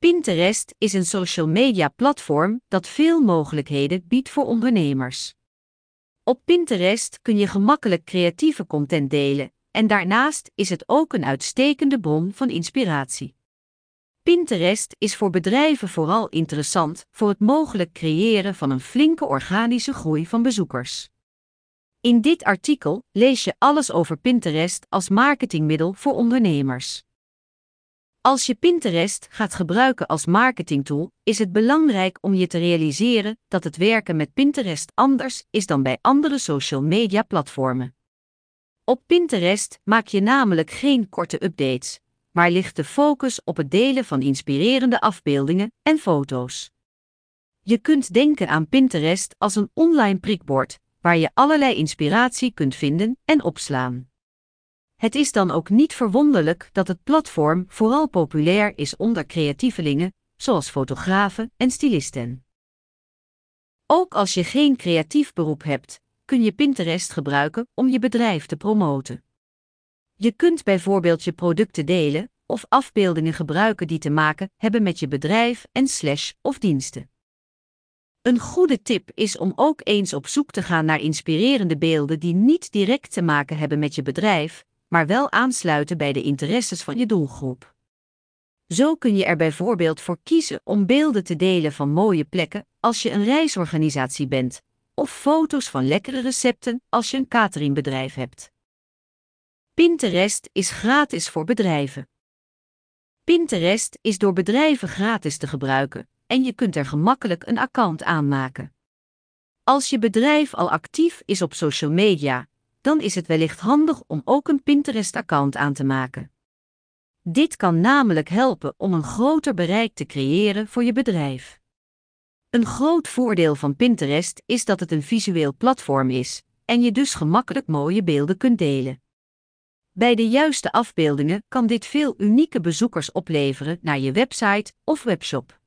Pinterest is een social media platform dat veel mogelijkheden biedt voor ondernemers. Op Pinterest kun je gemakkelijk creatieve content delen en daarnaast is het ook een uitstekende bron van inspiratie. Pinterest is voor bedrijven vooral interessant voor het mogelijk creëren van een flinke organische groei van bezoekers. In dit artikel lees je alles over Pinterest als marketingmiddel voor ondernemers. Als je Pinterest gaat gebruiken als marketingtool, is het belangrijk om je te realiseren dat het werken met Pinterest anders is dan bij andere social media platformen. Op Pinterest maak je namelijk geen korte updates, maar ligt de focus op het delen van inspirerende afbeeldingen en foto's. Je kunt denken aan Pinterest als een online prikbord, waar je allerlei inspiratie kunt vinden en opslaan. Het is dan ook niet verwonderlijk dat het platform vooral populair is onder creatievelingen, zoals fotografen en stylisten. Ook als je geen creatief beroep hebt, kun je Pinterest gebruiken om je bedrijf te promoten. Je kunt bijvoorbeeld je producten delen of afbeeldingen gebruiken die te maken hebben met je bedrijf of diensten. Een goede tip is om ook eens op zoek te gaan naar inspirerende beelden die niet direct te maken hebben met je bedrijf, maar wel aansluiten bij de interesses van je doelgroep. Zo kun je er bijvoorbeeld voor kiezen om beelden te delen van mooie plekken als je een reisorganisatie bent, of foto's van lekkere recepten als je een cateringbedrijf hebt. Pinterest is gratis voor bedrijven. Pinterest is door bedrijven gratis te gebruiken en je kunt er gemakkelijk een account aanmaken. Als je bedrijf al actief is op social media, dan is het wellicht handig om ook een Pinterest-account aan te maken. Dit kan namelijk helpen om een groter bereik te creëren voor je bedrijf. Een groot voordeel van Pinterest is dat het een visueel platform is en je dus gemakkelijk mooie beelden kunt delen. Bij de juiste afbeeldingen kan dit veel unieke bezoekers opleveren naar je website of webshop.